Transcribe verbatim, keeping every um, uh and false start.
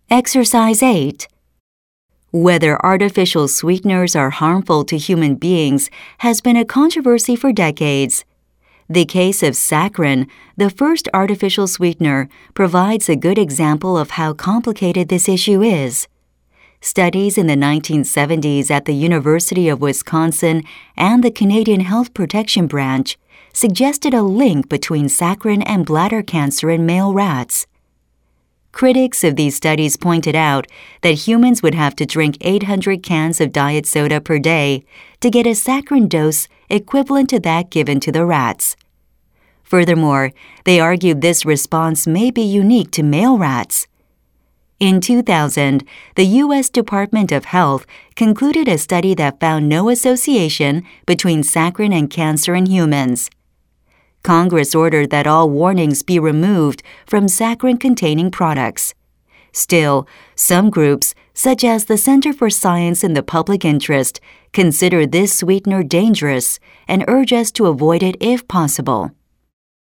Exercise eight. Whether artificial sweeteners are harmful to human beings has been a controversy for decades. The case of saccharin, the first artificial sweetener, provides a good example of how complicated this issue is. Studies in the nineteen seventies at the University of Wisconsin and the Canadian Health Protection Branch suggested a link between saccharin and bladder cancer in male rats. Critics of these studies pointed out that humans would have to drink eight hundred cans of diet soda per day to get a saccharin dose equivalent to that given to the rats. Furthermore, they argued this response may be unique to male rats. In two thousand, the U S Department of Health concluded a study that found no association between saccharin and cancer in humans. Congress ordered that all warnings be removed from saccharin-containing products. Still, some groups, such as the Center for Science in the Public Interest, consider this sweetener dangerous and urge us to avoid it if possible.